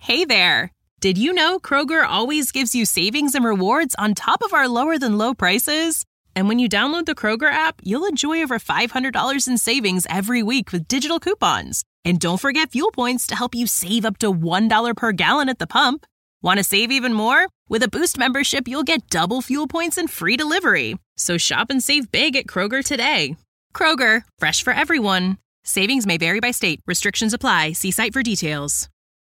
Hey there! Did you know Kroger always gives you savings and rewards on top of our lower than low prices? And when you download the Kroger app, you'll enjoy over $500 in savings every week with digital coupons. And don't forget fuel points to help you save up to $1 per gallon at the pump. Want to save even more? With a Boost membership, you'll get double fuel points and free delivery. So shop and save big at Kroger today. Kroger, fresh for everyone. Savings may vary by state. Restrictions apply. See site for details.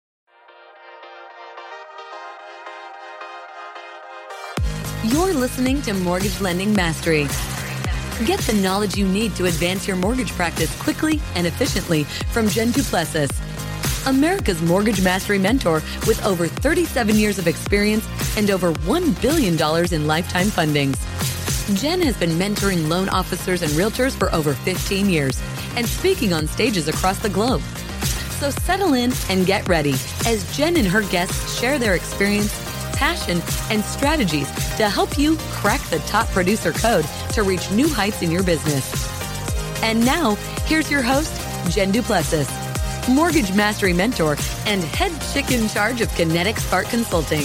You're listening to Mortgage Lending Mastery. Get the knowledge you need to advance your mortgage practice quickly and efficiently from Jen Duplessis, America's Mortgage Mastery mentor with over 37 years of experience and over $1 billion in lifetime fundings. Jen has been mentoring loan officers and realtors for over 15 years and speaking on stages across the globe. So settle in and get ready as Jen and her guests share their experience, passion, and strategies to help you crack the top producer code to reach new heights in your business. And now, here's your host, Jen Duplessis, Mortgage Mastery Mentor and head chick in charge of Kinetic Spark Consulting.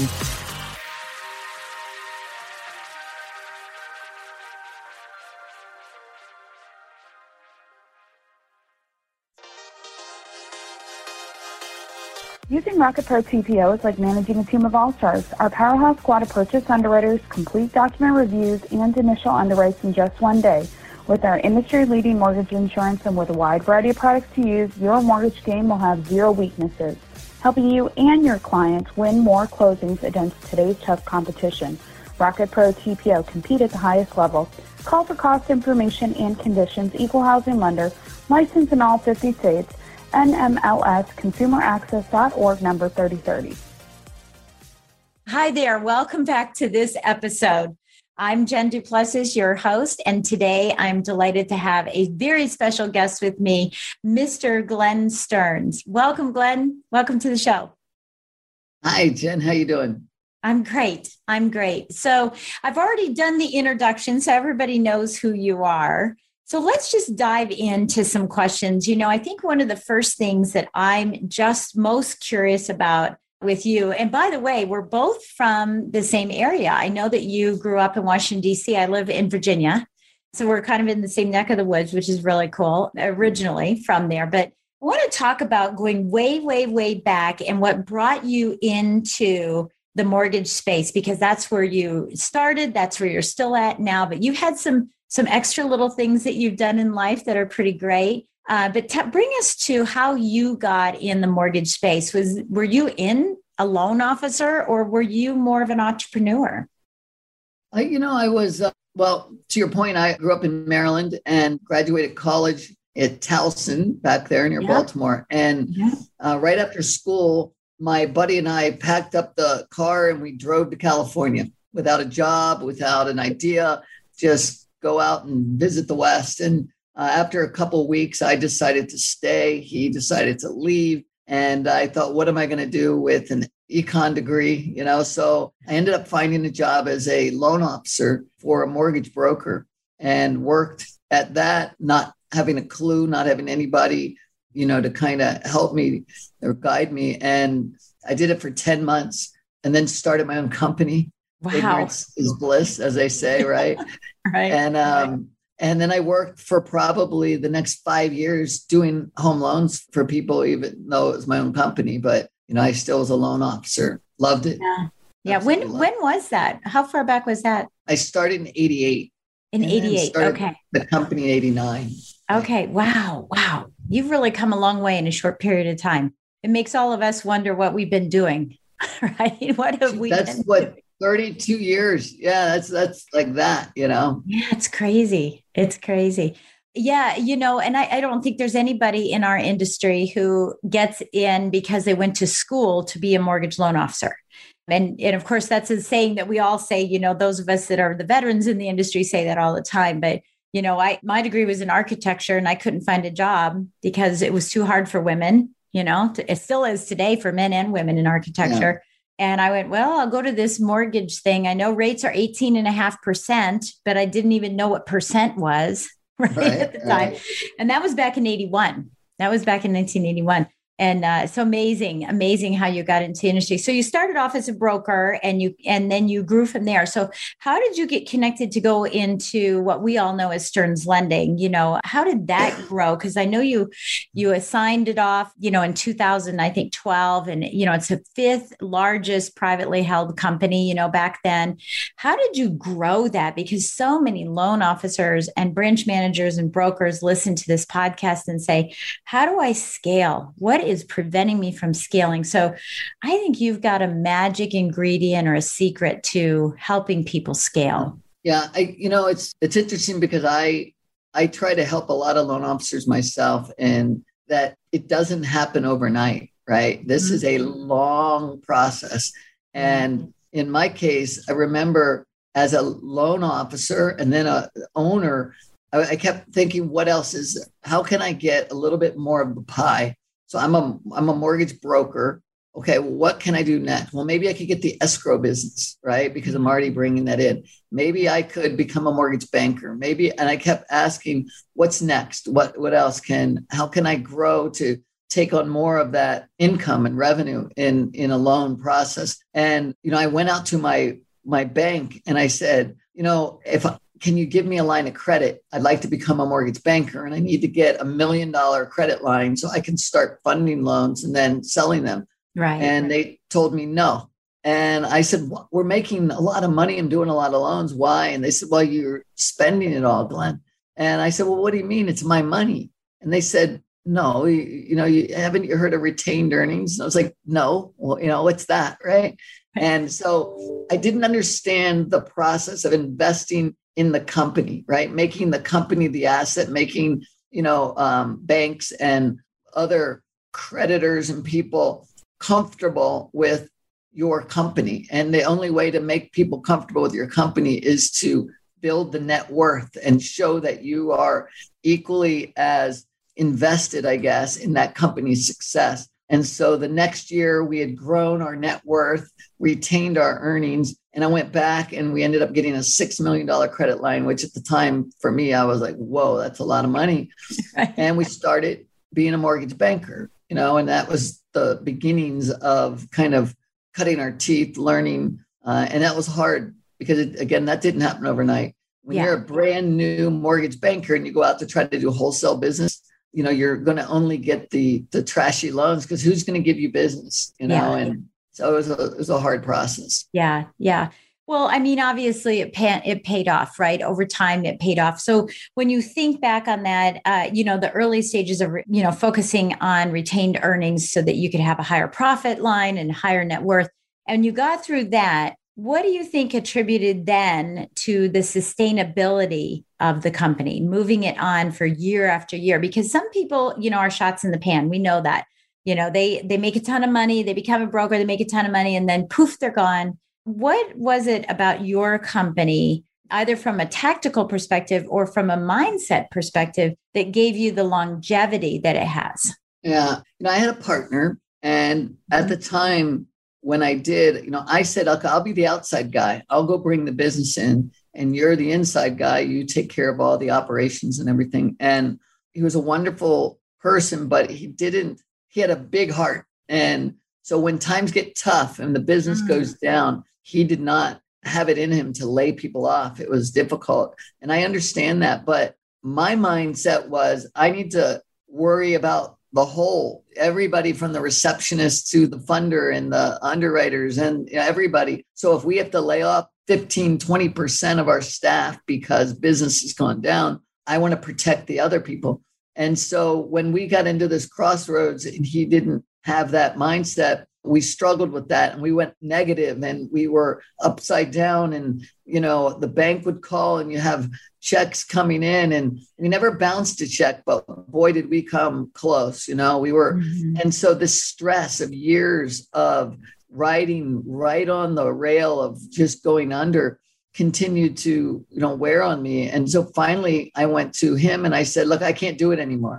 Using Rocket Pro TPO is like managing a team of all-stars. Our powerhouse squad of purchase underwriters complete document reviews and initial underwrites in just one day. With our industry-leading mortgage insurance and with a wide variety of products to use, your mortgage game will have zero weaknesses, helping you and your clients win more closings against today's tough competition. Rocket Pro TPO compete at the highest level. Call for cost information and conditions. Equal housing lender, licensed in all 50 states. NMLSconsumeraccess.org, number 3030. Hi there. Welcome back to this episode. I'm Jen Duplessis, your host, and today I'm delighted to have a very special guest with me, Mr. Glenn Stearns. Welcome, Glenn. Welcome to the show. Hi, Jen. How you doing? I'm great. So I've already done the introduction, so everybody knows who you are. So let's just dive into some questions. You know, I think one of the first things that I'm just most curious about with you, and by the way, we're both from the same area. I know that you grew up in Washington, D.C. I live in Virginia. So we're kind of in the same neck of the woods, which is really cool, originally from there. But I want to talk about going way, way, way back and what brought you into the mortgage space, because that's where you started. That's where you're still at now. But you had some extra little things that you've done in life that are pretty great. But bring us to how you got in the mortgage space. Were you in a loan officer or were you more of an entrepreneur? I was, to your point, I grew up in Maryland and graduated college at Towson back there near Baltimore. And right after school, my buddy and I packed up the car and we drove to California without a job, without an idea, just go out and visit the West. And after a couple of weeks, I decided to stay. He decided to leave. And I thought, what am I going to do with an econ degree? So I ended up finding a job as a loan officer for a mortgage broker and worked at that, not having a clue, not having anybody, to kind of help me or guide me. And I did it for 10 months and then started my own company. Wow. Ignorance is bliss, as they say, right? Right. And then I worked for probably the next 5 years doing home loans for people, even though it was my own company. But, I still was a loan officer. Loved it. Yeah. When was that? How far back was that? I started in 88. In 88. Okay. The company in 89. Okay. Wow. You've really come a long way in a short period of time. It makes all of us wonder what we've been doing, right? What have we been doing? 32 years. Yeah, that's like that, Yeah, it's crazy. Yeah, and I don't think there's anybody in our industry who gets in because they went to school to be a mortgage loan officer. And of course, that's a saying that we all say, those of us that are the veterans in the industry say that all the time. But, my degree was in architecture and I couldn't find a job because it was too hard for women, it still is today for men and women in architecture. Yeah. And I went, well, I'll go to this mortgage thing. I know rates are 18.5%, but I didn't even know what percent was at the time. And that was back in 81. That was back in 1981. So amazing how you got into the industry. So you started off as a broker and then you grew from there. So how did you get connected to go into what we all know as Stearns Lending? How did that grow? Because I know you assigned it off, in 2012, and, it's the fifth largest privately held company, back then. How did you grow that? Because so many loan officers and branch managers and brokers listen to this podcast and say, how do I scale? What is preventing me from scaling? So I think you've got a magic ingredient or a secret to helping people scale. Yeah. It's interesting because I try to help a lot of loan officers myself, and that it doesn't happen overnight, right? This is a long process. And in my case, I remember as a loan officer and then a owner, I kept thinking, what else is there? How can I get a little bit more of the pie? So I'm a mortgage broker. Okay, well, what can I do next? Well, maybe I could get the escrow business, right? Because I'm already bringing that in. Maybe I could become a mortgage banker. And I kept asking, what's next? What else how can I grow to take on more of that income and revenue in a loan process? And, I went out to my bank and I said, can you give me a line of credit? I'd like to become a mortgage banker, and I need to get $1 million credit line so I can start funding loans and then selling them. Right. And they told me no. And I said, we're making a lot of money. I'm doing a lot of loans. Why? And they said, well, you're spending it all, Glenn. And I said, well, what do you mean? It's my money. And they said, no, you haven't heard of retained earnings? And I was like, no, well, what's that? Right. And so I didn't understand the process of investing in the company, right? Making the company the asset, making, banks and other creditors and people comfortable with your company. And the only way to make people comfortable with your company is to build the net worth and show that you are equally as invested, I guess, in that company's success. And so the next year we had grown our net worth, retained our earnings, and I went back and we ended up getting a $6 million credit line, which at the time for me, I was like, whoa, that's a lot of money. And we started being a mortgage banker, and that was the beginnings of kind of cutting our teeth, learning. And that was hard because, that didn't happen overnight. When you're a brand new mortgage banker and you go out to try to do wholesale business, you're going to only get the trashy loans because who's going to give you business, And so it was a hard process. Yeah. Yeah. Well, I mean, obviously it paid off, right? Over time, it paid off. So when you think back on that, the early stages of, focusing on retained earnings so that you could have a higher profit line and higher net worth, and you got through that, what do you think attributed then to the sustainability of the company, moving it on for year after year? Because some people, are shots in the pan. We know that, they make a ton of money, they become a broker, they make a ton of money, and then poof, they're gone. What was it about your company, either from a tactical perspective or from a mindset perspective, that gave you the longevity that it has? Yeah. I had a partner, and at the time when I did, I said, okay, I'll be the outside guy. I'll go bring the business in, and you're the inside guy. You take care of all the operations and everything. And he was a wonderful person, but he had a big heart. And so when times get tough and the business goes down, he did not have it in him to lay people off. It was difficult. And I understand that. But my mindset was, I need to worry about the whole, everybody from the receptionist to the funder and the underwriters and everybody. So if we have to lay off 15, 20% of our staff because business has gone down, I want to protect the other people. And so when we got into this crossroads and he didn't have that mindset, we struggled with that and we went negative and we were upside down, and, the bank would call and you have checks coming in, and we never bounced a check, but boy, did we come close, we were. And so the stress of years of riding right on the rail of just going under continued to, wear on me. And so finally I went to him and I said, look, I can't do it anymore,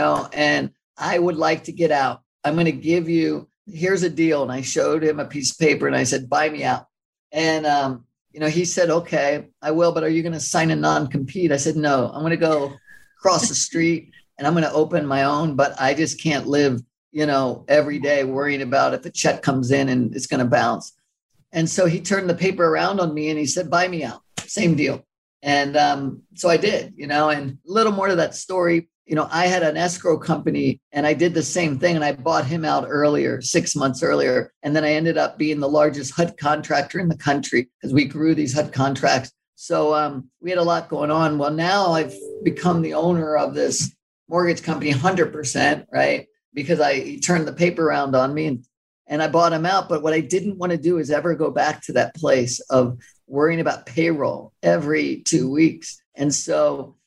and I would like to get out. I'm going to give you, here's a deal. And I showed him a piece of paper and I said, buy me out. And, he said, okay, I will, but are you going to sign a non-compete? I said, no, I'm going to go across the street and I'm going to open my own, but I just can't live, every day worrying about if a check comes in and it's going to bounce. And so he turned the paper around on me and he said, buy me out. Same deal. And so I did, and a little more to that story. I had an escrow company and I did the same thing and I bought him out earlier, 6 months earlier. And then I ended up being the largest HUD contractor in the country because we grew these HUD contracts. So we had a lot going on. Well, now I've become the owner of this mortgage company 100%, right? Because he turned the paper around on me and I bought him out. But what I didn't want to do is ever go back to that place of worrying about payroll every 2 weeks. And so,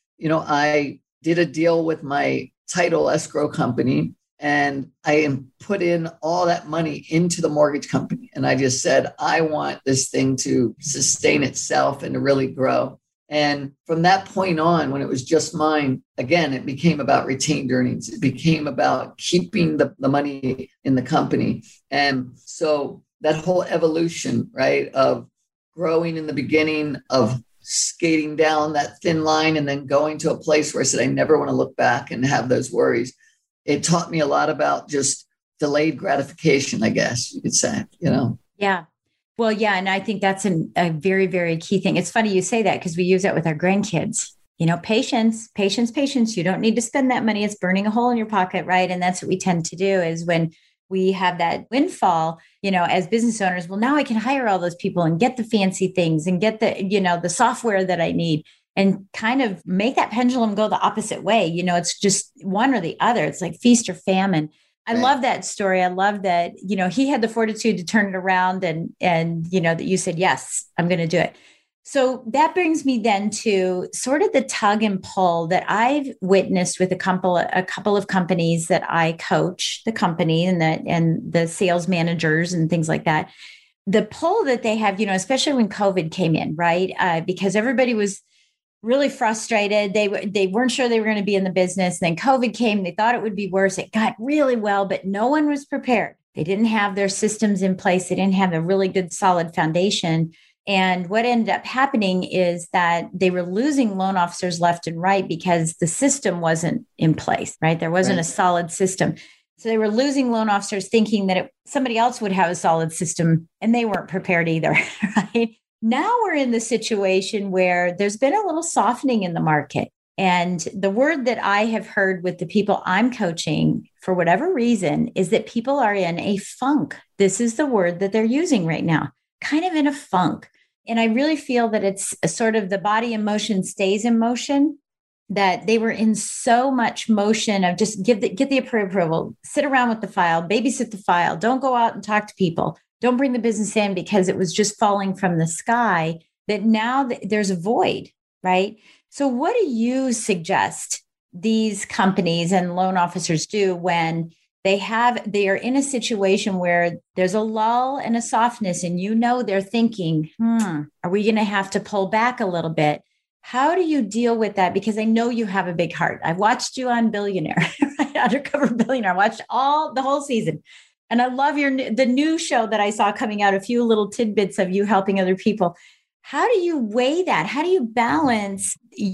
I did a deal with my title escrow company and I put in all that money into the mortgage company. And I just said, I want this thing to sustain itself and to really grow. And from that point on, when it was just mine, again, it became about retained earnings. It became about keeping the money in the company. And so that whole evolution, right, of growing in the beginning, of skating down that thin line and then going to a place where I said, I never want to look back and have those worries. It taught me a lot about just delayed gratification, I guess you could say, Yeah. Well, yeah. And I think that's a very, very key thing. It's funny you say that because we use that with our grandkids. Patience, patience, patience. You don't need to spend that money. It's burning a hole in your pocket, right? And that's what we tend to do is when we have that windfall, as business owners, well, now I can hire all those people and get the fancy things and get the software that I need and kind of make that pendulum go the opposite way. It's just one or the other. It's like feast or famine. I love that story. I love that, he had the fortitude to turn it around and that you said, yes, I'm going to do it. So that brings me then to sort of the tug and pull that I've witnessed with a couple of companies that I coach the company and the sales managers and things like that. The pull that they have, especially when COVID came in, right? Because everybody was really frustrated. They weren't sure they were going to be in the business. Then COVID came. They thought it would be worse. It got really well, but no one was prepared. They didn't have their systems in place. They didn't have a really good, solid foundation. And what ended up happening is that they were losing loan officers left and right because the system wasn't in place, right? There wasn't a solid system. So they were losing loan officers thinking that somebody else would have a solid system and they weren't prepared either, right? Now we're in the situation where there's been a little softening in the market. And the word that I have heard with the people I'm coaching, for whatever reason, is that people are in a funk. This is the word that they're using right now, kind of in a funk. And I really feel that it's a sort of the body in motion stays in motion, that they were in so much motion of just get the approval, sit around with the file, babysit the file, don't go out and talk to people, don't bring the business in because it was just falling from the sky, that now there's a void, right? So what do you suggest these companies and loan officers do when they are in a situation where there's a lull and a softness and they're thinking, are we going to have to pull back a little bit? How do you deal with that? Because I know you have a big heart. I've watched you on Billionaire, right? Undercover Billionaire. I watched the whole season. And I love the new show that I saw coming out, a few little tidbits of you helping other people. How do you weigh that? How do you balance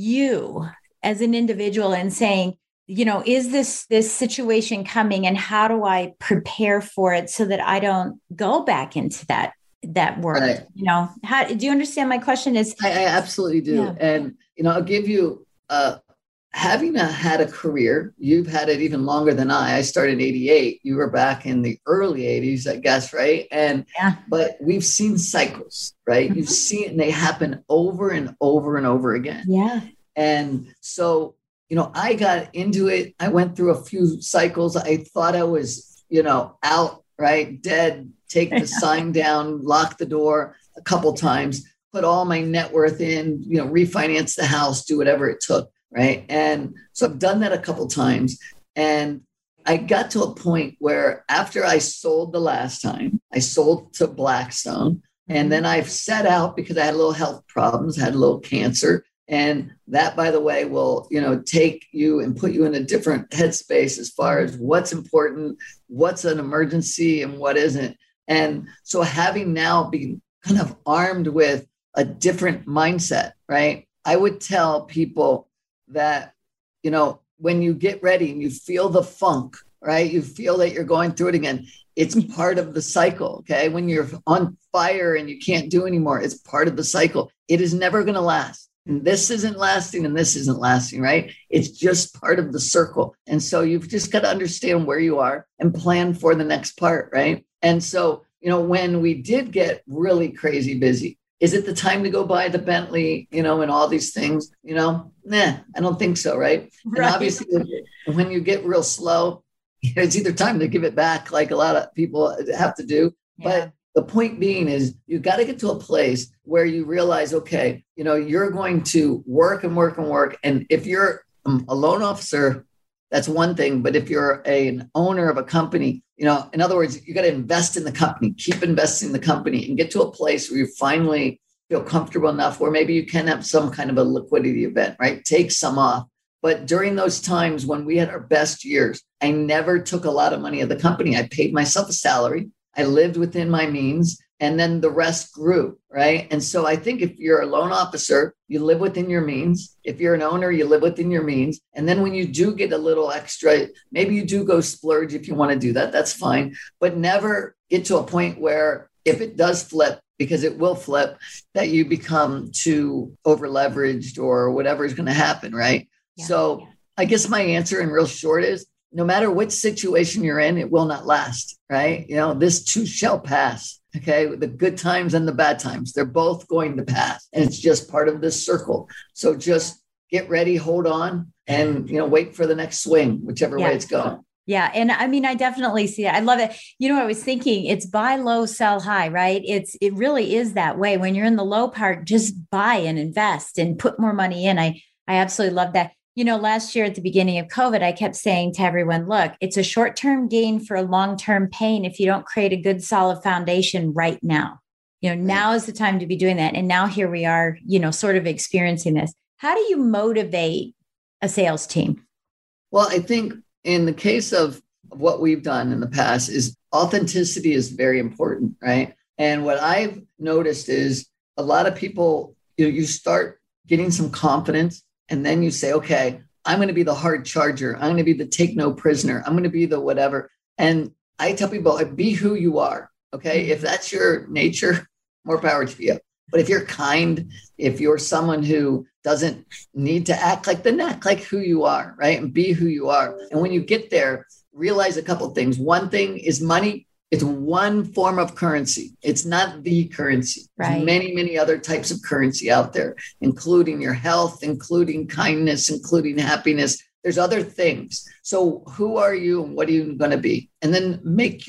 you as an individual and saying, is this situation coming and how do I prepare for it so that I don't go back into that world? Right. How do you understand my question? I absolutely do. Yeah. And, I'll give you, having had a career, you've had it even longer than I started in 88. You were back in the early 80s, I guess. Right. But we've seen cycles, right? Mm-hmm. You've seen, and they happen over and over and over again. Yeah. And so, I got into it. I went through a few cycles. I thought I was, out, right? Dead, take the sign down, lock the door a couple times, put all my net worth in, refinance the house, do whatever it took, right? And so I've done that a couple times. And I got to a point where after I sold the last time, I sold to Blackstone. And then I've set out because I had a little health problems, had a little cancer. And that, by the way, will, take you and put you in a different headspace as far as what's important, what's an emergency and what isn't. And so having now been kind of armed with a different mindset, right? I would tell people that, when you get ready and you feel the funk, right? You feel that you're going through it again. It's part of the cycle. Okay. When you're on fire and you can't do anymore, it's part of the cycle. It is never going to last. And this isn't lasting and this isn't lasting, right? It's just part of the circle. And so you've just got to understand where you are and plan for the next part, right? And so, when we did get really crazy busy, is it the time to go buy the Bentley, and all these things? Nah, I don't think so, right? And obviously, when you get real slow, it's either time to give it back, like a lot of people have to do. Yeah. But the point being is you got to get to a place where you realize, okay, you're going to work and work and work. And if you're a loan officer, that's one thing. But if you're an owner of a company, in other words, you got to invest in the company, keep investing in the company and get to a place where you finally feel comfortable enough where maybe you can have some kind of a liquidity event, right? Take some off. But during those times when we had our best years, I never took a lot of money of the company. I paid myself a salary. I lived within my means. And then the rest grew, right? And so I think if you're a loan officer, you live within your means. If you're an owner, you live within your means. And then when you do get a little extra, maybe you do go splurge if you want to do that. That's fine. But never get to a point where if it does flip, because it will flip, that you become too over leveraged or whatever is going to happen, right? Yeah. So I guess my answer in real short is no matter what situation you're in, it will not last, right? This too shall pass. Okay. The good times and the bad times, they're both going to pass. And it's just part of this circle. So just get ready, hold on, and, wait for the next swing, whichever way it's going. Yeah. And I mean, I definitely see it. I love it. I was thinking it's buy low, sell high, right? It really is that way. When you're in the low part, just buy and invest and put more money in. I absolutely love that. Last year at the beginning of COVID, I kept saying to everyone, look, it's a short-term gain for a long-term pain if you don't create a good, solid foundation right now. Now is the time to be doing that. And now here we are, sort of experiencing this. How do you motivate a sales team? Well, I think in the case of what we've done in the past is authenticity is very important, right? And what I've noticed is a lot of people, you start getting some confidence. And then you say, okay, I'm going to be the hard charger. I'm going to be the take no prisoner. I'm going to be the whatever. And I tell people, be who you are. Okay. If that's your nature, more power to you. But if you're kind, if you're someone who doesn't need to act like like who you are, right? And be who you are. And when you get there, realize a couple of things. One thing is money. It's one form of currency. It's not the currency. Right. There's many, many other types of currency out there, including your health, including kindness, including happiness. There's other things. So who are you and what are you going to be? And then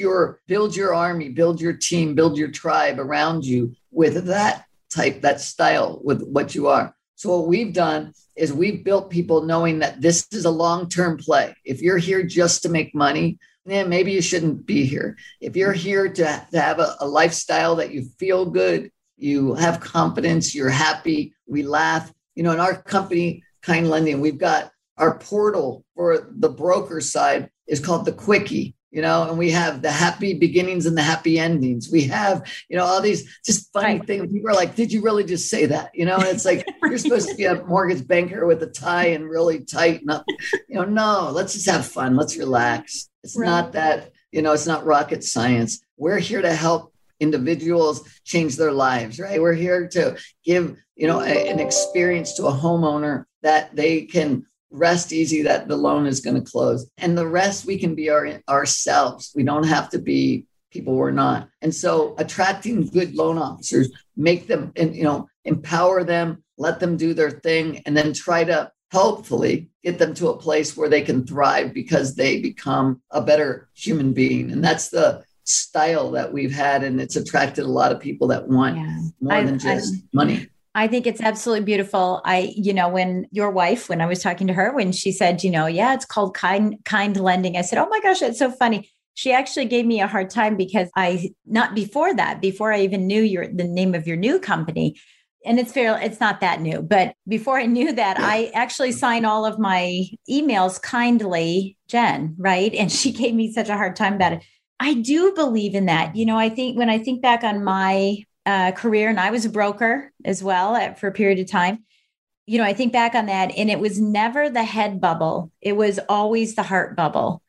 build your army, build your team, build your tribe around you with that type, that style, with what you are. So what we've done is we've built people knowing that this is a long-term play. If you're here just to make money, maybe you shouldn't be here. If you're here to have a lifestyle that you feel good, you have confidence, you're happy, we laugh. In our company, Kind Lending, we've got our portal for the broker side is called the Quickie, and we have the happy beginnings and the happy endings. We have, all these just funny things. People are like, did you really just say that? And it's like, you're supposed to be a mortgage banker with a tie and really tighten up. No, let's just have fun. Let's relax. It's not that, it's not rocket science. We're here to help individuals change their lives, right? We're here to give, an experience to a homeowner that they can rest easy that the loan is going to close. And the rest, we can be ourselves. We don't have to be people we're not. And so attracting good loan officers, make them, empower them, let them do their thing, and then try to hopefully get them to a place where they can thrive because they become a better human being. And that's the style that we've had. And it's attracted a lot of people that want more than just money. I think it's absolutely beautiful. When your wife, when I was talking to her, when she said, it's called kind lending, I said, oh my gosh, that's so funny. She actually gave me a hard time because before I even knew the name of your new company, and it's not that new, but before I knew that, I actually signed all of my emails kindly, Jen, right? And she gave me such a hard time about it. I do believe in that. I think when I think back on my career, and I was a broker as well for a period of time, I think back on that, and it was never the head bubble. It was always the heart bubble.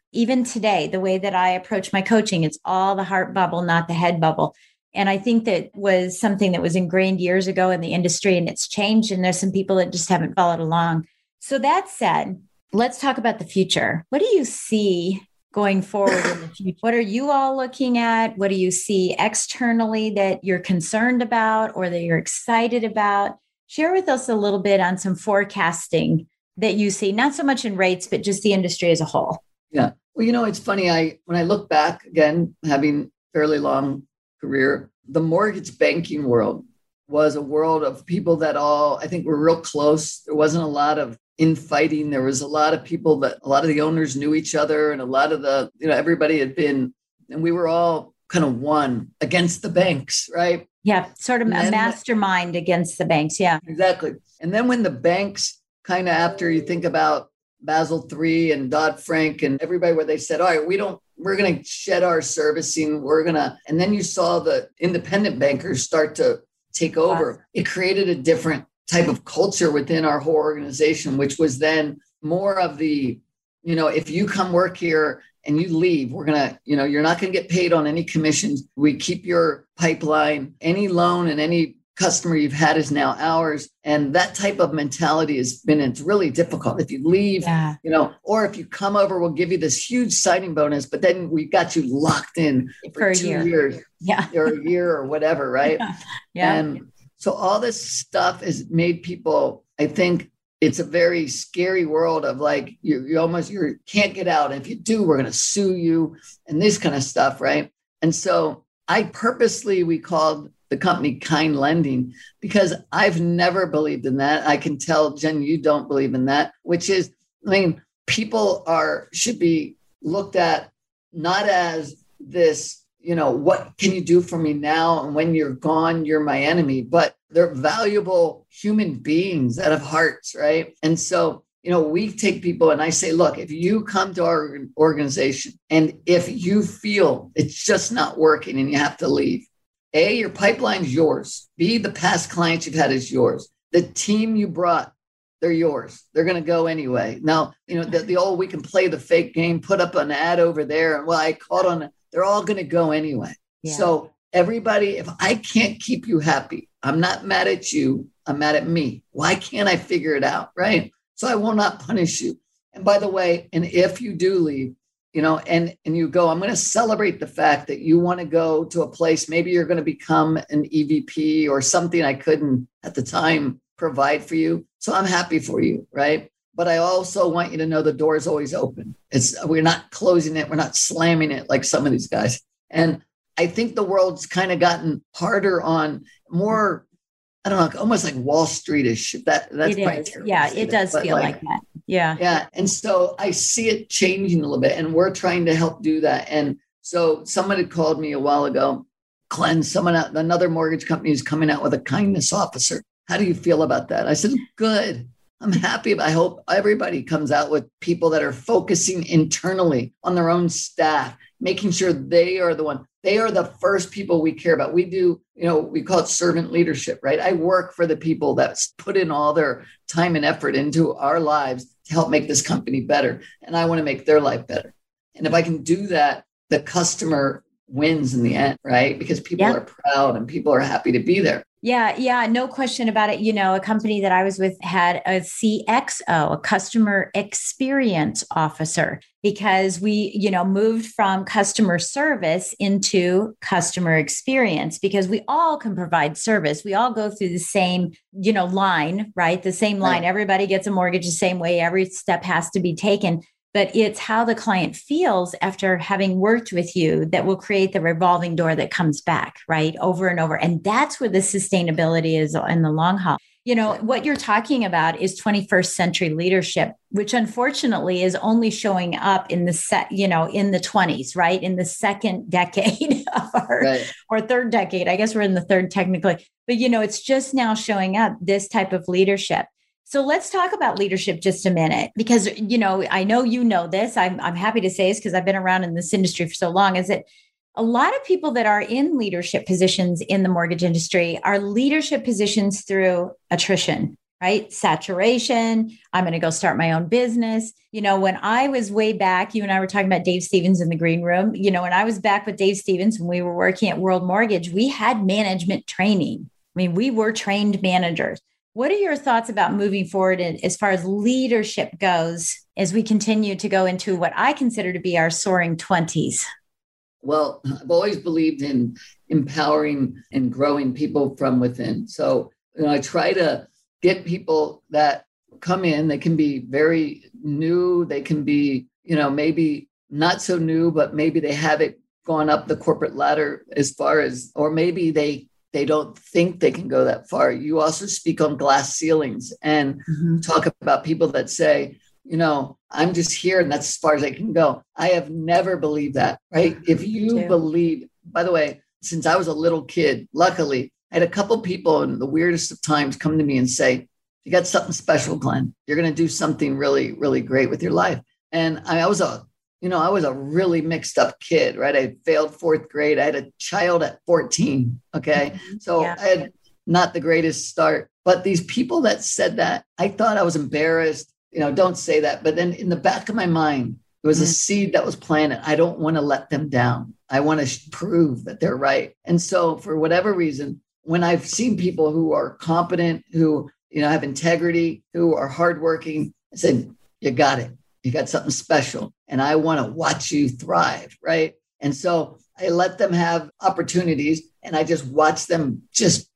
even today, the way that I approach my coaching, it's all the heart bubble, not the head bubble. And I think that was something that was ingrained years ago in the industry, and it's changed. And there's some people that just haven't followed along. So that said, let's talk about the future. What do you see going forward in the future? What are you all looking at? What do you see externally that you're concerned about or that you're excited about? Share with us a little bit on some forecasting that you see, not so much in rates, but just the industry as a whole. Yeah. Well, it's funny. When I look back again, having fairly long career, the mortgage banking world was a world of people that all, I think, were real close. There wasn't a lot of infighting. There was a lot of people that a lot of the owners knew each other, and a lot of the, everybody had been, and we were all kind of one against the banks, right? Yeah. Sort of a mastermind against the banks. Yeah. Exactly. And then when the banks kind of, after you think about Basel III and Dodd-Frank and everybody, where they said, all right, we're going to shed our servicing. And then you saw the independent bankers start to take over. Wow. It created a different type of culture within our whole organization, which was then more of the, if you come work here and you leave, we're going to, you're not going to get paid on any commissions. We keep your pipeline, any loan and any customer you've had is now ours. And that type of mentality it's really difficult. If you leave, or if you come over, we'll give you this huge signing bonus, but then we got you locked in for 2 years, or a year or whatever. Right. Yeah. And so all this stuff has made people, I think it's a very scary world of like, you can't get out. And if you do, we're going to sue you and this kind of stuff. Right. And so we called the company Kind Lending, because I've never believed in that. I can tell, Jen, you don't believe in that, which is, people should be looked at not as this, what can you do for me now? And when you're gone, you're my enemy, but they're valuable human beings that have hearts, right? And so, we take people and I say, look, if you come to our organization and if you feel it's just not working and you have to leave, A, your pipeline's yours. B, the past clients you've had is yours. The team you brought, they're yours. They're going to go anyway. Now, the old, we can play the fake game, put up an ad over there. And I caught on it. They're all going to go anyway. Yeah. So everybody, if I can't keep you happy, I'm not mad at you. I'm mad at me. Why can't I figure it out? Right. So I will not punish you. And by the way, and if you do leave, and you go, I'm going to celebrate the fact that you want to go to a place. Maybe you're going to become an EVP or something I couldn't at the time provide for you. So I'm happy for you. Right. But I also want you to know the door is always open. We're not closing it. We're not slamming it like some of these guys. And I think the world's kind of gotten harder on more, I don't know, almost like Wall Street-ish. That's probably terrible. Yeah, it does feel like that. Yeah. Yeah. And so I see it changing a little bit, and we're trying to help do that. And so someone had called me a while ago, Glenn, another mortgage company is coming out with a kindness officer. How do you feel about that? I said, good. I'm happy. I hope everybody comes out with people that are focusing internally on their own staff, making sure they are the first people we care about. We do, we call it servant leadership, right? I work for the people that put in all their time and effort into our lives to help make this company better. And I want to make their life better. And if I can do that, the customer wins in the end, right? Because people are proud and people are happy to be there. Yeah, no question about it. A company that I was with had a CXO, a customer experience officer, because we, moved from customer service into customer experience, because we all can provide service. We all go through the same, line, right? The same line. Right. Everybody gets a mortgage the same way. Every step has to be taken. But it's how the client feels after having worked with you that will create the revolving door that comes back, right? Over and over. And that's where the sustainability is in the long haul. What you're talking about is 21st century leadership, which unfortunately is only showing up in the in the 20s, right? In the second decade of or third decade. I guess we're in the third technically, but it's just now showing up, this type of leadership. So let's talk about leadership just a minute, because, I know this, I'm happy to say this because I've been around in this industry for so long, is that a lot of people that are in leadership positions in the mortgage industry are leadership positions through attrition. right? Saturation. I'm going to go start my own business. When I was way back, you and I were talking about Dave Stevens in the green room. When I was back with Dave Stevens, when we were working at World Mortgage, we had management training. I mean, we were trained managers. What are your thoughts about moving forward as far as leadership goes as we continue to go into what I consider to be our soaring 20s? Well, I've always believed in empowering and growing people from within. So, I try to get people that come in. They can be very new. They can be, maybe not so new, but maybe they haven't gone up the corporate ladder as far as, or maybe they don't think they can go that far. You also speak on glass ceilings and talk about people that say, I'm just here and that's as far as I can go. I have never believed that, right? If you believe, by the way, since I was a little kid, luckily, I had a couple people in the weirdest of times come to me and say, you got something special, Glenn. You're going to do something really, really great with your life. And I was a really mixed up kid, right? I failed fourth grade. I had a child at 14. Okay. So I had not the greatest start, but these people that said that, I thought I was embarrassed, don't say that. But then in the back of my mind, there was a seed that was planted. I don't want to let them down. I want to prove that they're right. And so for whatever reason, when I've seen people who are competent, who, have integrity, who are hardworking, I said, you got it. You got something special. And I want to watch you thrive. Right. And so I let them have opportunities and I just watch them just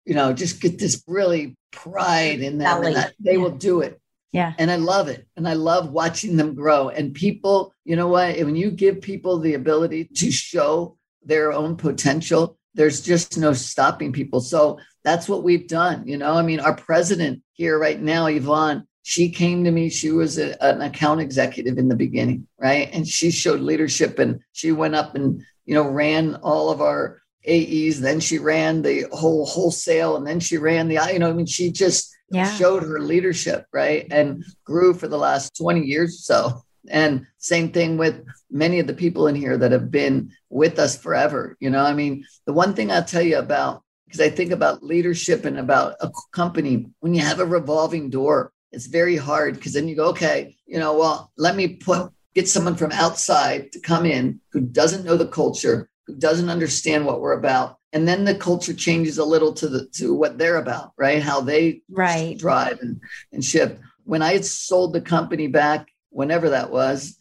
get this really pride in them and that they will do it. Yeah. And I love it. And I love watching them grow. And people, you know what, when you give people the ability to show their own potential, there's just no stopping people. So that's what we've done. Our president here right now, Yvonne, she came to me. She was an account executive in the beginning, right? And she showed leadership and she went up and, ran all of our AEs. Then she ran the whole wholesale and then she ran she just showed her leadership, right? And grew for the last 20 years or so. And same thing with many of the people in here that have been with us forever. The one thing I'll tell you about, because I think about leadership and about a company, when you have a revolving door, it's very hard because then you go, okay, let me get someone from outside to come in who doesn't know the culture, who doesn't understand what we're about. And then the culture changes a little to what they're about, right? How they drive and shift. When I had sold the company back, whenever that was,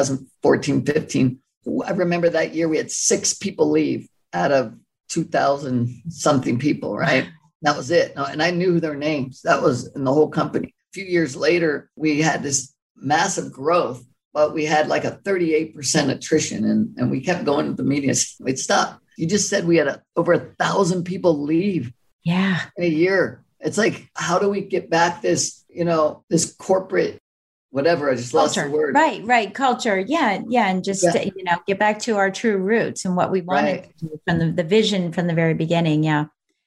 2014, 15, I remember that year we had 6 people leave out of 2,000 something people, right? That was it. And I knew their names. That was in the whole company. A few years later, we had this massive growth, but we had like a 38% attrition and we kept going to the meetings. We'd stop. You just said we had over 1,000 people leave in a year. It's like, how do we get back this, this corporate, whatever, I just lost the word. Right. Culture. Yeah. And just, get back to our true roots and what we wanted from the vision from the very beginning. Yeah.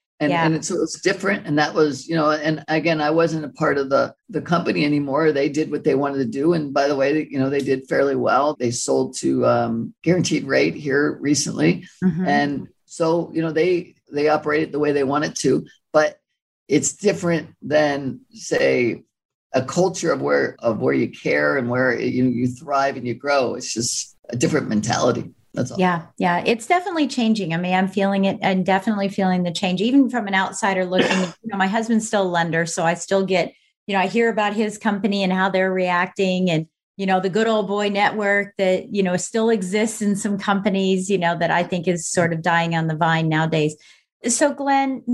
And so it's different. And that was, and again, I wasn't a part of the company anymore. They did what they wanted to do. And by the way, they did fairly well. They sold to Guaranteed Rate here recently. Mm-hmm. And so, they operated the way they wanted to, but it's different than, say, a culture of where you care and where you thrive and you grow. It's just a different mentality. That's all. Yeah. It's definitely changing. I mean, I'm feeling it and definitely feeling the change, even from an outsider looking. My husband's still a lender, so I still get, I hear about his company and how they're reacting, and the good old boy network that still exists in some companies, that I think is sort of dying on the vine nowadays. So, Glenn,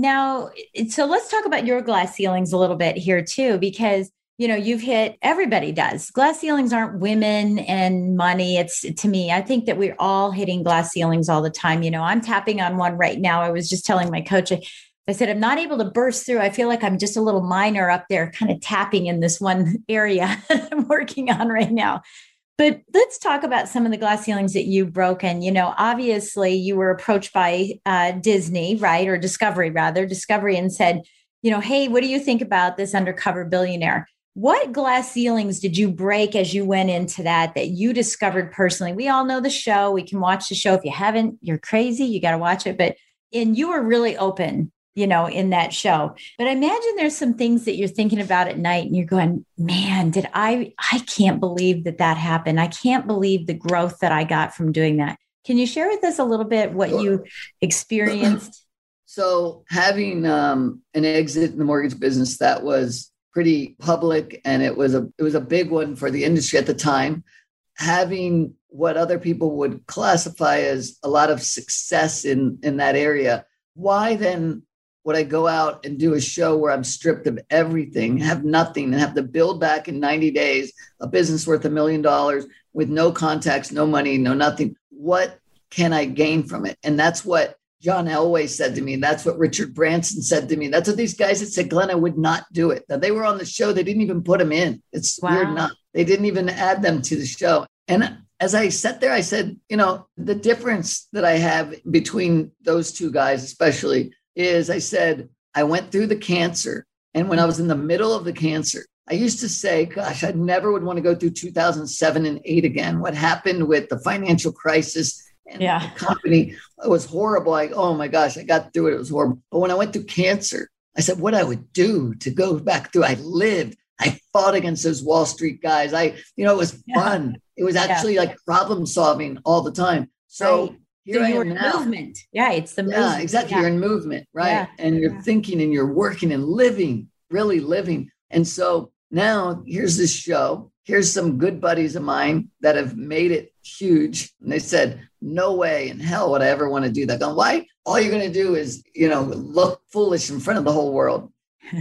so let's talk about your glass ceilings a little bit here too, because you've hit, everybody does. Glass ceilings aren't women and money. It's, to me, I think that we're all hitting glass ceilings all the time. I'm tapping on one right now. I was just telling my coach, I said, I'm not able to burst through. I feel like I'm just a little miner up there, kind of tapping in this one area that I'm working on right now. But let's talk about some of the glass ceilings that you've broken. Obviously you were approached by Disney, right? Or Discovery, and said, hey, what do you think about this undercover billionaire? What glass ceilings did you break as you went into that you discovered personally? We all know the show. We can watch the show. If you haven't, you're crazy. You got to watch it. And you were really open in that show. But I imagine there's some things that you're thinking about at night and you're going, man, I can't believe that happened. I can't believe the growth that I got from doing that. Can you share with us a little bit what you experienced? So having an exit in the mortgage business that was pretty public, and it was a big one for the industry at the time, having what other people would classify as a lot of success in that area, why then would I go out and do a show where I'm stripped of everything, have nothing, and have to build back in 90 days a business worth $1 million with no contacts, no money, no nothing? What can I gain from it? And that's what John Elway said to me. That's what Richard Branson said to me. That's what these guys that said, Glenn, I would not do it. Now, they were on the show. They didn't even put them in. It's weird enough. They didn't even add them to the show. And as I sat there, I said, the difference that I have between those two guys, especially, is I said, I went through the cancer. And when I was in the middle of the cancer, I used to say, gosh, I never would want to go through 2007 and 2008 again. What happened with the financial crisis and the company, it was horrible. Oh my gosh, I got through it. It was horrible. But when I went through cancer, I said, what I would do to go back through, I lived. I fought against those Wall Street guys. It was fun. It was actually like problem solving all the time. So here I am now. Movement. Yeah, it's the movement. Yeah, exactly. You're in movement, right? Yeah. And you're thinking and you're working and living, really living. And so now here's this show. Here's some good buddies of mine that have made it huge. And they said, no way in hell would I ever want to do that. Why? All you're going to do is, look foolish in front of the whole world.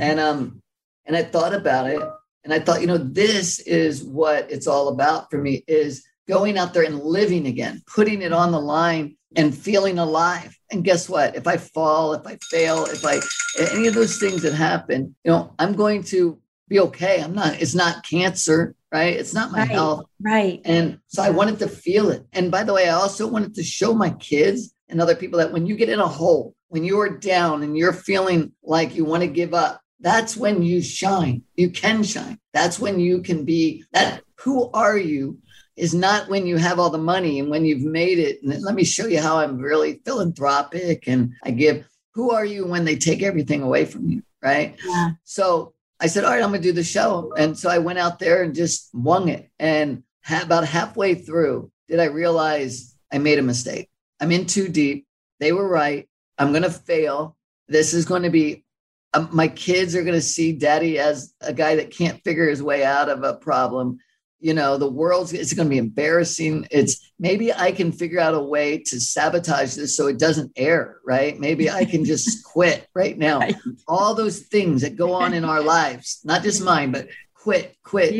And I thought about it, and I thought, this is what it's all about for me, is going out there and living again, putting it on the line and feeling alive. And guess what? If I fall, if I fail, any of those things that happen, I'm going to be okay. It's not cancer, right? It's not my health. Right. And so I wanted to feel it. And by the way, I also wanted to show my kids and other people that when you get in a hole, when you are down and you're feeling like you want to give up, that's when you shine. You can shine. That's when you can be that. Who are you is not when you have all the money and when you've made it. And let me show you how I'm really philanthropic and I give. Who are you when they take everything away from you? Right. Yeah. So I said, all right, I'm going to do the show. And so I went out there and just wung it. And about halfway through, did I realize I made a mistake? I'm in too deep. They were right. I'm going to fail. This is going to be my kids are going to see daddy as a guy that can't figure his way out of a problem. The world's, it's going to be embarrassing. It's maybe I can figure out a way to sabotage this so it doesn't air, right? Maybe I can just quit right now. Right. All those things that go on in our lives, not just mine, but quit,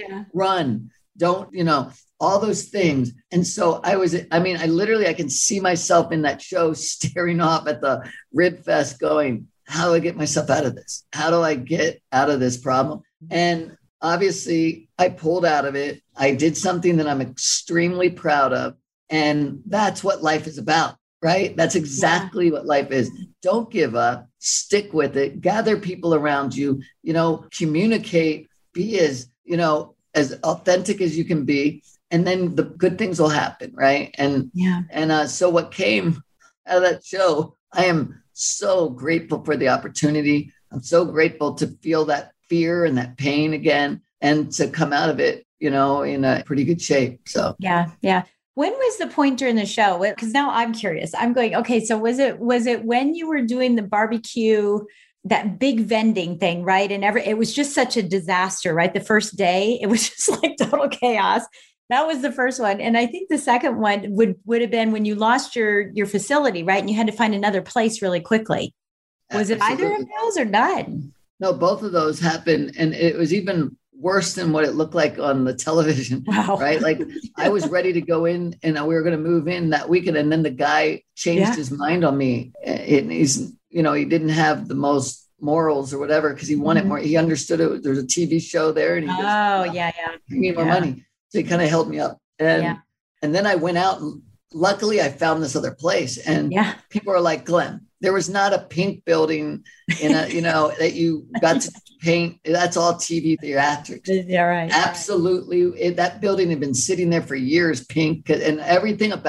run, don't, all those things. And so I can see myself in that show staring off at the Rib Fest going, how do I get myself out of this? How do I get out of this problem? And obviously I pulled out of it. I did something that I'm extremely proud of. And that's what life is about, right? That's exactly what life is. Don't give up, stick with it, gather people around you, communicate, be as authentic as you can be. And then the good things will happen. Right. So what came out of that show, I am so grateful for the opportunity. I'm so grateful to feel that fear and that pain again and to come out of it, in a pretty good shape. So, yeah. When was the point during the show? Because now I'm curious. I'm going, okay, so was it when you were doing the barbecue, that big vending thing, right? And it was just such a disaster, right? The first day, it was just like total chaos. That was the first one. And I think the second one would have been when you lost your facility, right? And you had to find another place really quickly. Was it either of those or none? No, both of those happened. And it was even worse than what it looked like on the television, right? Like I was ready to go in and we were going to move in that weekend. And then the guy changed his mind on me. And he's, he didn't have the most morals or whatever, because he wanted more. He understood it. There's a TV show there. And he goes, I need more money. So he kind of held me up. And then I went out and luckily I found this other place. And people are like, Glenn, there was not a pink building in a, that you got to paint. That's all TV theatrics. Yeah, right. Absolutely. That building had been sitting there for years, pink, and everything about it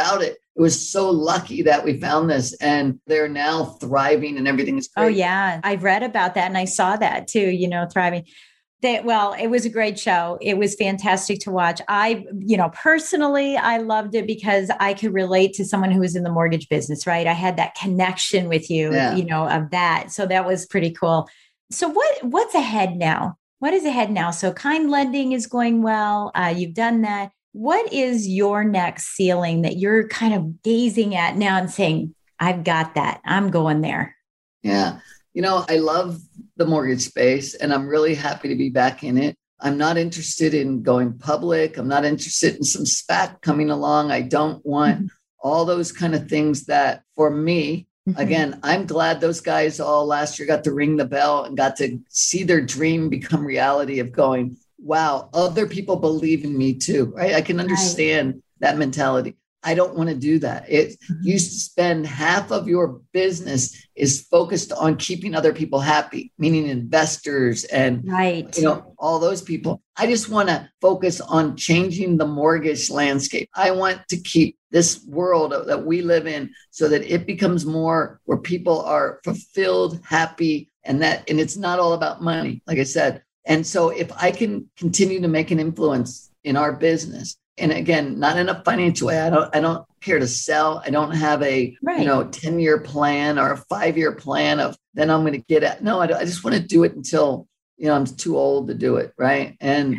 it was so lucky that we found this, and they're now thriving and everything is great. Oh yeah. I've read about that and I saw that too, thriving. Well, it was a great show. It was fantastic to watch. Personally, I loved it because I could relate to someone who was in the mortgage business, right? I had that connection with you, of that. So that was pretty cool. So what's ahead now? What is ahead now? So Kind Lending is going well. You've done that. What is your next ceiling that you're kind of gazing at now and saying, I've got that. I'm going there. Yeah. I love the mortgage space and I'm really happy to be back in it. I'm not interested in going public. I'm not interested in some SPAC coming along. I don't want all those kind of things that for me, again, I'm glad those guys all last year got to ring the bell and got to see their dream become reality of going, wow, other people believe in me too, right? I can understand that mentality. I don't want to do that. You spend half of your business is focused on keeping other people happy, meaning investors and all those people. I just want to focus on changing the mortgage landscape. I want to keep this world that we live in so that it becomes more where people are fulfilled, happy, and it's not all about money, like I said. And so if I can continue to make an influence in our business, and again, not in a financial way. I don't care to sell. I don't have a 10-year plan or a 5-year plan of then I'm going to get at. No, I just want to do it until I'm too old to do it, right? And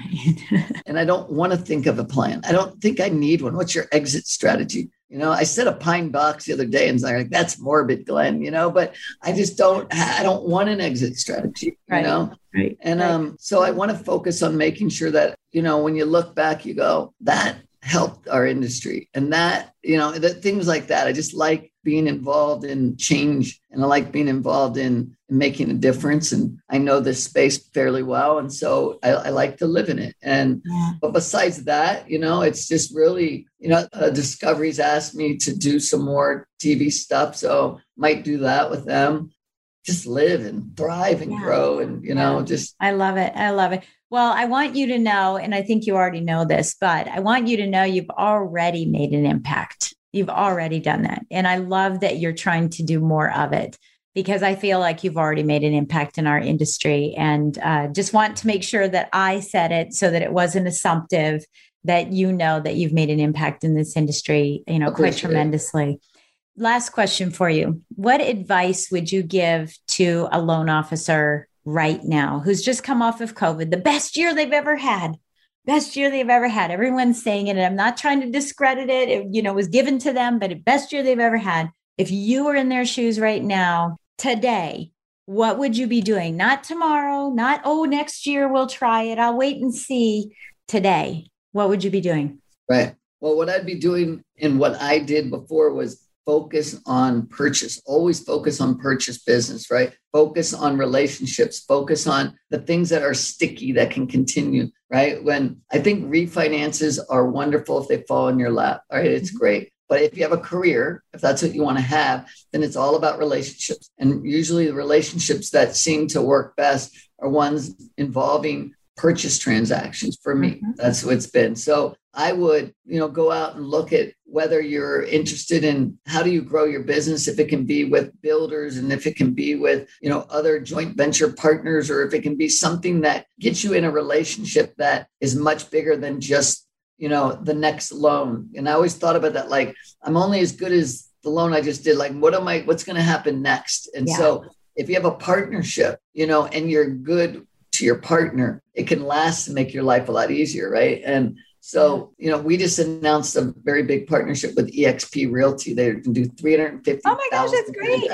I don't want to think of a plan. I don't think I need one. What's your exit strategy? I said a pine box the other day, and I was like, that's morbid, Glenn. But I just don't. I don't want an exit strategy. Right. And so I want to focus on making sure that when you look back, you go, that helped our industry, and that things like that. I just like being involved in change, and I like being involved in making a difference. And I know this space fairly well, and so I like to live in it. And but besides that, it's just really Discovery's asked me to do some more TV stuff, so might do that with them. Just live and thrive and grow, and just. I love it. I love it. Well, I want you to know, and I think you already know this, but I want you to know you've already made an impact. You've already done that. And I love that you're trying to do more of it because I feel like you've already made an impact in our industry, and just want to make sure that I said it so that it wasn't assumptive, that that you've made an impact in this industry, quite tremendously. Last question for you. What advice would you give to a loan officer right now who's just come off of COVID, the best year they've ever had? Best year they've ever had. Everyone's saying it, and I'm not trying to discredit it. It was given to them, but the best year they've ever had. If you were in their shoes right now, today, what would you be doing? Not tomorrow, not, next year we'll try it, I'll wait and see. Today, what would you be doing? Right. Well, what I'd be doing and what I did before was focus on purchase, always focus on purchase business, right? Focus on relationships, focus on the things that are sticky that can continue, right? When I think refinances are wonderful if they fall in your lap, all right? It's great. But if you have a career, if that's what you want to have, then it's all about relationships. And usually the relationships that seem to work best are ones involving purchase transactions for me. That's what it's been. So I would, go out and look at whether you're interested in how do you grow your business, if it can be with builders and if it can be with, other joint venture partners, or if it can be something that gets you in a relationship that is much bigger than just, the next loan. And I always thought about that, like, I'm only as good as the loan I just did. Like, what's going to happen next? And so if you have a partnership, and you're good to your partner, it can last and make your life a lot easier. Right. And so, we just announced a very big partnership with eXp Realty. They can do 350. Oh my gosh, that's great.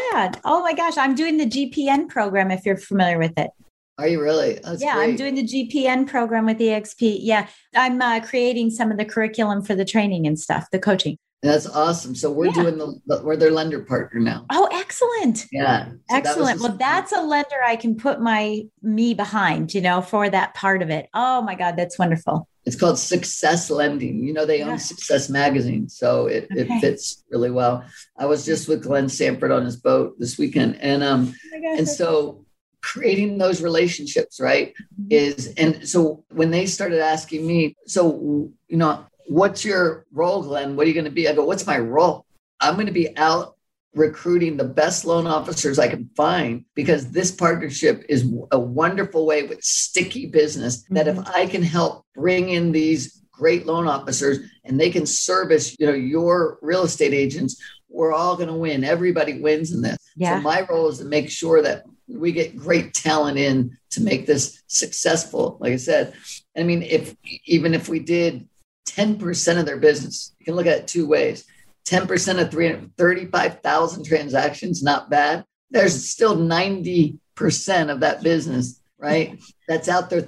Oh my gosh. I'm doing the GPN program, if you're familiar with it. Are you really? That's great. I'm doing the GPN program with eXp. Yeah. I'm creating some of the curriculum for the training and stuff, the coaching. That's awesome. So we're doing we're their lender partner now. Oh, excellent. Yeah. So excellent. Well, that's a lender I can put me behind, for that part of it. Oh my God, that's wonderful. It's called Success Lending. They own Success Magazine. So it fits really well. I was just with Glenn Sanford on his boat this weekend. And so creating those relationships, right, and so when they started asking me, what's your role, Glenn? What are you going to be? I go, what's my role? I'm going to be out recruiting the best loan officers I can find, because this partnership is a wonderful way with sticky business that if I can help bring in these great loan officers and they can service, your real estate agents, we're all going to win. Everybody wins in this. Yeah. So my role is to make sure that we get great talent in to make this successful. Like I said, I mean, even if we did 10% of their business, you can look at it two ways. 10% of 335,000 transactions, not bad. There's still 90% of that business, right? That's out there,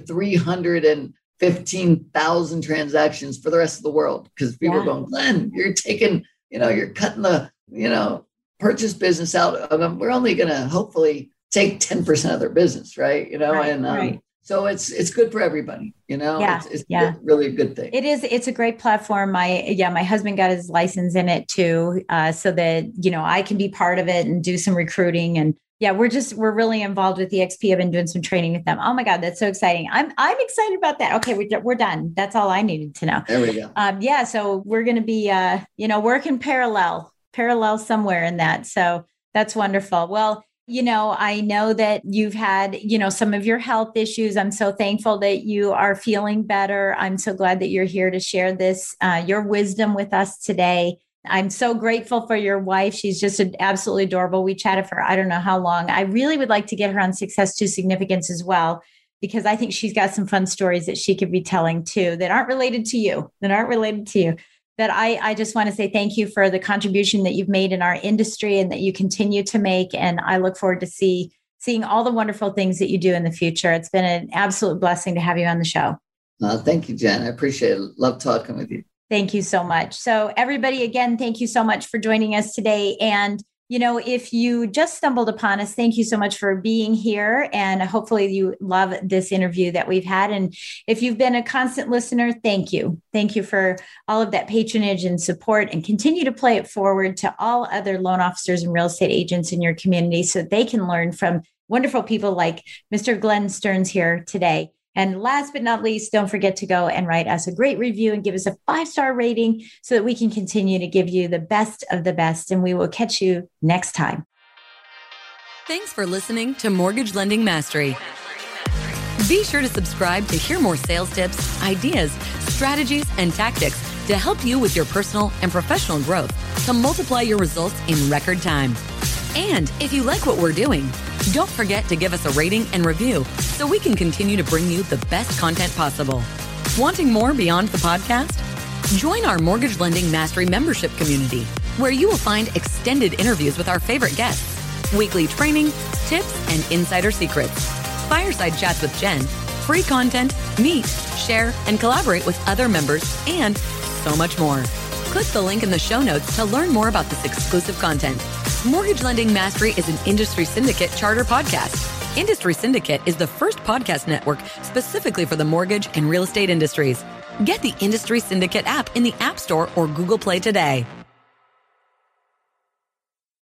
315,000 transactions for the rest of the world. Because people are going, Glenn, you're taking, you're cutting the, purchase business out of them. We're only going to hopefully take 10% of their business, right? Right. So it's good for everybody, it's really a good thing. It is. It's a great platform. My husband got his license in it too. So that, I can be part of it and do some recruiting. And we're really involved with EXP. I've been doing some training with them. Oh my God, that's so exciting. I'm excited about that. Okay. We're done. That's all I needed to know. There we go. So we're going to be, working parallel somewhere in that. So that's wonderful. Well, I know that you've had, some of your health issues. I'm so thankful that you are feeling better. I'm so glad that you're here to share this, your wisdom with us today. I'm so grateful for your wife. She's just absolutely adorable. We chatted for, I don't know how long. I really would like to get her on Success to Significance as well, because I think she's got some fun stories that she could be telling too, that aren't related to you. That I just want to say thank you for the contribution that you've made in our industry and that you continue to make. And I look forward to seeing all the wonderful things that you do in the future. It's been an absolute blessing to have you on the show. Thank you, Jen. I appreciate it. Love talking with you. Thank you so much. So everybody, again, thank you so much for joining us today. And if you just stumbled upon us, thank you so much for being here. And hopefully you love this interview that we've had. And if you've been a constant listener, thank you. Thank you for all of that patronage and support, and continue to play it forward to all other loan officers and real estate agents in your community so they can learn from wonderful people like Mr. Glenn Stearns here today. And last but not least, don't forget to go and write us a great review and give us a 5-star rating so that we can continue to give you the best of the best. And we will catch you next time. Thanks for listening to Mortgage Lending Mastery. Be sure to subscribe to hear more sales tips, ideas, strategies, and tactics to help you with your personal and professional growth to multiply your results in record time. And if you like what we're doing, don't forget to give us a rating and review so we can continue to bring you the best content possible. Wanting more beyond the podcast? Join our Mortgage Lending Mastery membership community, where you will find extended interviews with our favorite guests, weekly training, tips, and insider secrets, fireside chats with Jen, free content, meet, share, and collaborate with other members, and so much more. Click the link in the show notes to learn more about this exclusive content. Mortgage Lending Mastery is an Industry Syndicate charter podcast. Industry Syndicate is the first podcast network specifically for the mortgage and real estate industries. Get the Industry Syndicate app in the App Store or Google Play today.